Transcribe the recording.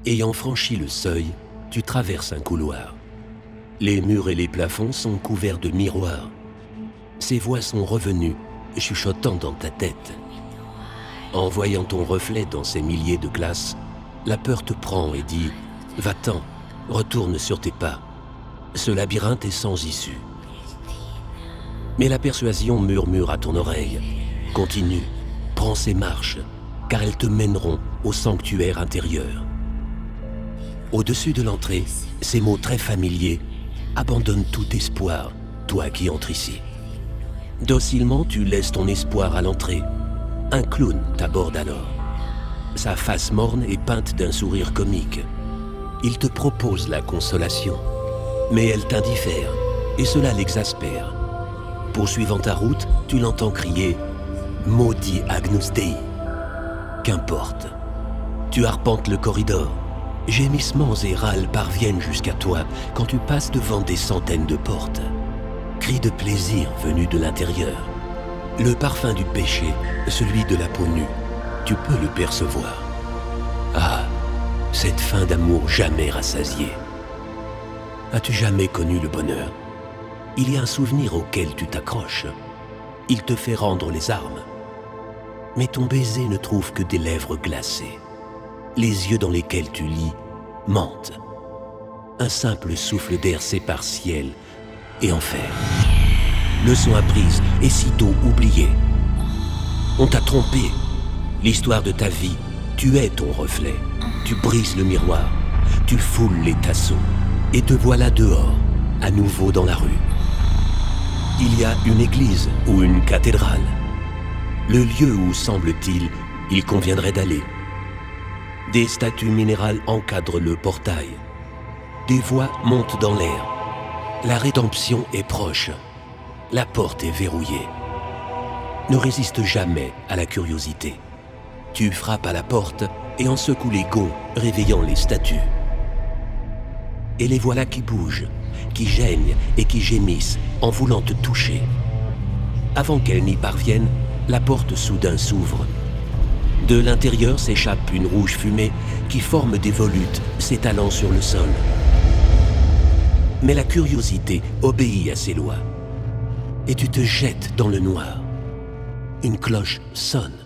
Ayant franchi le seuil, tu traverses un couloir. Les murs et les plafonds sont couverts de miroirs. Ces voix sont revenues, chuchotant dans ta tête. En voyant ton reflet dans ces milliers de glaces, la peur te prend et dit « Va-t'en, retourne sur tes pas. Ce labyrinthe est sans issue. » Mais la persuasion murmure à ton oreille « Continue, prends ces marches, car elles te mèneront au sanctuaire intérieur. » Au-dessus de l'entrée, ces mots très familiers abandonnent tout espoir, toi qui entres ici. Docilement, tu laisses ton espoir à l'entrée. Un clown t'aborde alors. Sa face morne est peinte d'un sourire comique. Il te propose la consolation, mais elle t'indiffère, et cela l'exaspère. Poursuivant ta route, tu l'entends crier « Maudit Agnus Dei !» Qu'importe. Tu arpentes le corridor. Gémissements et râles parviennent jusqu'à toi quand tu passes devant des centaines de portes. Cris de plaisir venus de l'intérieur. Le parfum du péché, celui de la peau nue, tu peux le percevoir. Ah, cette fin d'amour jamais rassasiée. As-tu jamais connu le bonheur? Il y a un souvenir auquel tu t'accroches. Il te fait rendre les armes. Mais ton baiser ne trouve que des lèvres glacées. Les yeux dans lesquels tu lis mentent. Un simple souffle d'air sépare ciel et enfer. Leçon apprise et sitôt oubliée. On t'a trompé. L'histoire de ta vie, tu es ton reflet. Tu brises le miroir, tu foules les tasseaux et te voilà dehors, à nouveau dans la rue. Il y a une église ou une cathédrale. Le lieu où, semble-t-il, il conviendrait d'aller. Des statues minérales encadrent le portail. Des voix montent dans l'air. La rédemption est proche. La porte est verrouillée. Ne résiste jamais à la curiosité. Tu frappes à la porte et en secoues les gonds, réveillant les statues. Et les voilà qui bougent, qui geignent et qui gémissent en voulant te toucher. Avant qu'elles n'y parviennent, la porte soudain s'ouvre. De l'intérieur s'échappe une rouge fumée qui forme des volutes s'étalant sur le sol. Mais la curiosité obéit à ses lois. Et tu te jettes dans le noir. Une cloche sonne.